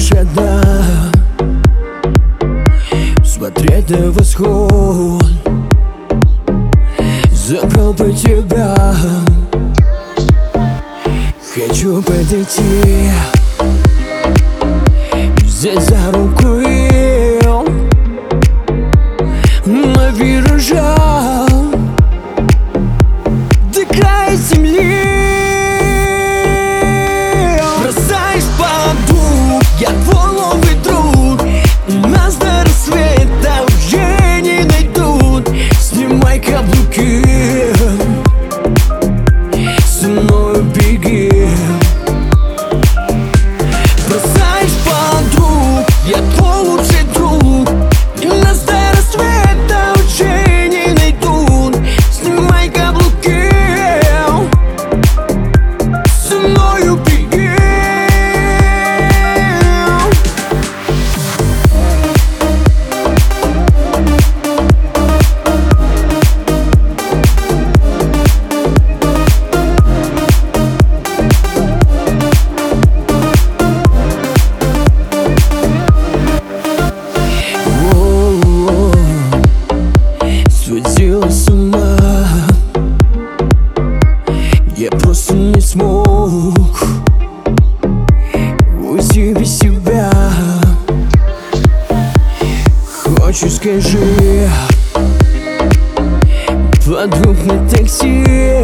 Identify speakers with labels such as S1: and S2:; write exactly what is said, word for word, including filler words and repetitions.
S1: лишь одна: смотреть на восход. Забрал бы тебя, хочу подойти, взять за руку и на виражах до края земли. Бросаешь подуг, я твой новый друг. Нас до рассвета уже не найдут. Снимай каблуки, со мною беги. Бросаешь подруг, я твой лучший друг. Нас до рассвета уже не найдут. Снимай каблуки, со мною беги. Сводила с ума, я просто не смог уйти без себя. Хочешь, скажи, подруг на такси.